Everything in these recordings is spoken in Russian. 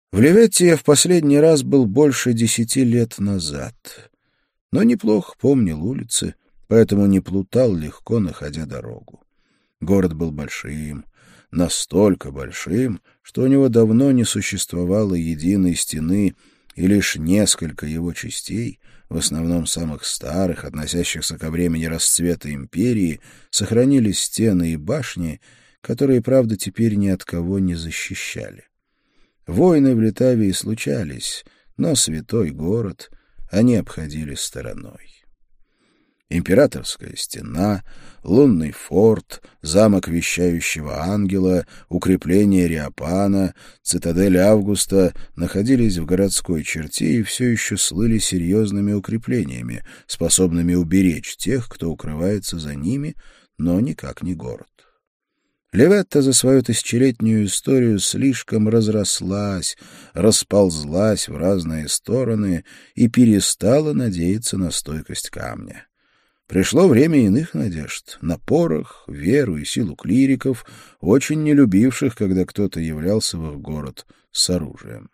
В Леветте я в последний раз был больше 10 лет назад, но неплохо помнил улицы, поэтому не плутал легко, находя дорогу. Город был большим, настолько большим, что у него давно не существовало единой стены, и лишь несколько его частей, в основном самых старых, относящихся ко времени расцвета империи, сохранили стены и башни, которые, правда, теперь ни от кого не защищали. Войны в Литавии случались, но святой город они обходили стороной. Императорская стена, лунный форт, замок вещающего ангела, укрепление Риопана, цитадель Августа находились в городской черте и все еще слыли серьезными укреплениями, способными уберечь тех, кто укрывается за ними, но никак не город. Леветта за свою тысячелетнюю историю слишком разрослась, расползлась в разные стороны и перестала надеяться на стойкость камня. Пришло время иных надежд, на порох, веру и силу клириков, очень не любивших, когда кто-то являлся в их город с оружием.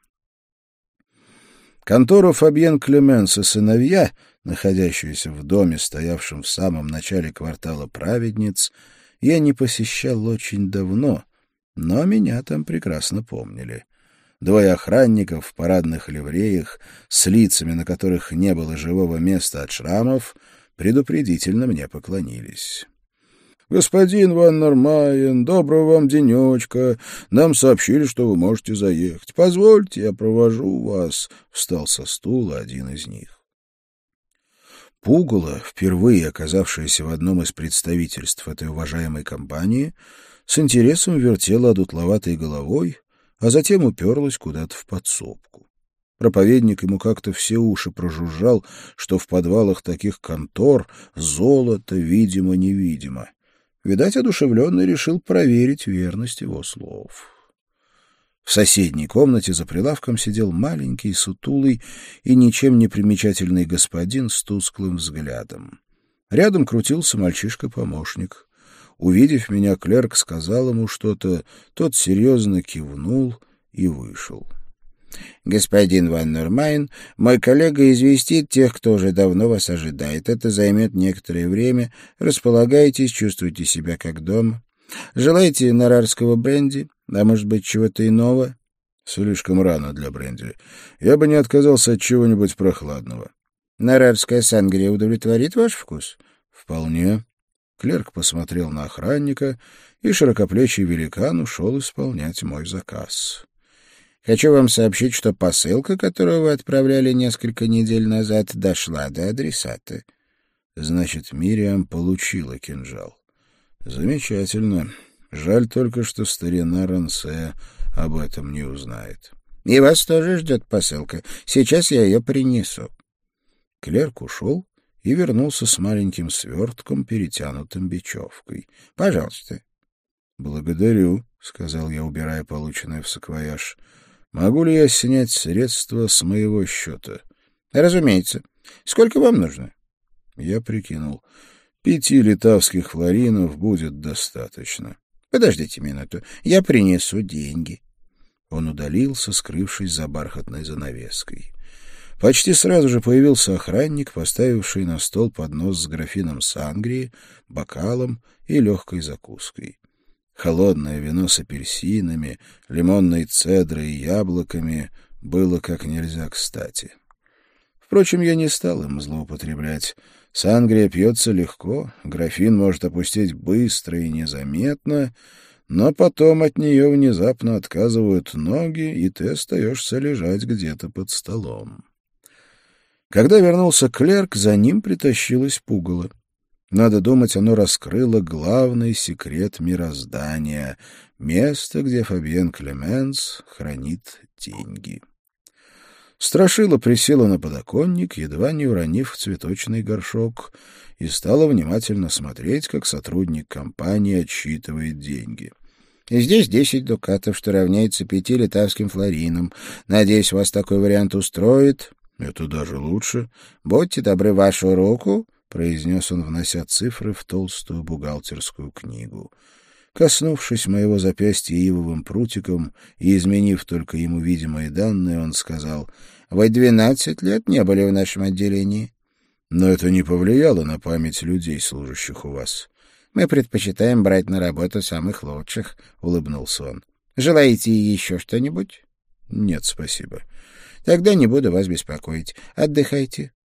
Контору Фабьен Клеменс и сыновья, находящуюся в доме, стоявшем в самом начале квартала Праведниц, я не посещал очень давно, но меня там прекрасно помнили. Двое охранников в парадных ливреях, с лицами, на которых не было живого места от шрамов, предупредительно мне поклонились. «Господин Ван Нормайен, доброго вам денечка. Нам сообщили, что вы можете заехать. Позвольте, я провожу вас», — встал со стула один из них. Пугало, впервые оказавшееся в одном из представительств этой уважаемой компании, с интересом вертело одутловатой головой, а затем уперлось куда-то в подсобку. Проповедник ему как-то все уши прожужжал, что в подвалах таких контор золото видимо-невидимо. Видать, одушевленный решил проверить верность его слов. В соседней комнате за прилавком сидел маленький, сутулый и ничем не примечательный господин с тусклым взглядом. Рядом крутился мальчишка-помощник. Увидев меня, клерк сказал ему что-то, тот серьезно кивнул и вышел. «Господин Ван Нормайн, мой коллега известит тех, кто уже давно вас ожидает. Это займет некоторое время. Располагайтесь, чувствуйте себя как дома. Желаете нарарского бренди? А может быть, чего-то иного?» «Слишком рано для бренди. Я бы не отказался от чего-нибудь прохладного». «Нарарская сангрия удовлетворит ваш вкус?» «Вполне». Клерк посмотрел на охранника, и широкоплечий великан ушел исполнять мой заказ. «Хочу вам сообщить, что посылка, которую вы отправляли несколько недель назад, дошла до адресата». «Значит, Мириам получила кинжал». «Замечательно. Жаль только, что старина Рансе об этом не узнает». «И вас тоже ждет посылка. Сейчас я ее принесу». Клерк ушел и вернулся с маленьким свертком, перетянутым бечевкой. «Пожалуйста». «Благодарю», — сказал я, убирая полученное в саквояж. «Могу ли я снять средства с моего счета?» «Разумеется. Сколько вам нужно?» Я прикинул. 5 литавских флоринов будет достаточно. «Подождите минуту. Я принесу деньги». Он удалился, скрывшись за бархатной занавеской. Почти сразу же появился охранник, поставивший на стол поднос с графином сангрии, бокалом и легкой закуской. Холодное вино с апельсинами, лимонной цедрой и яблоками было как нельзя кстати. Впрочем, я не стал им злоупотреблять. Сангрия пьется легко, графин может опустить быстро и незаметно, но потом от нее внезапно отказывают ноги, и ты остаешься лежать где-то под столом. Когда вернулся клерк, за ним притащилось пугало. Надо думать, оно раскрыло главный секрет мироздания — место, где Фабьен Клеменс хранит деньги. Страшила присела на подоконник, едва не уронив цветочный горшок, и стала внимательно смотреть, как сотрудник компании отсчитывает деньги. «Здесь 10 дукатов, что равняется 5 литавским флоринам. Надеюсь, вас такой вариант устроит?» «Это даже лучше». «Будьте добры, вашу руку», — произнес он, внося цифры в толстую бухгалтерскую книгу. Коснувшись моего запястья ивовым прутиком и изменив только ему видимые данные, он сказал: «Вы 12 лет не были в нашем отделении». «Но это не повлияло на память людей, служащих у вас». «Мы предпочитаем брать на работу самых лучших», — улыбнулся он. «Желаете еще что-нибудь?» «Нет, спасибо». «Тогда не буду вас беспокоить. Отдыхайте.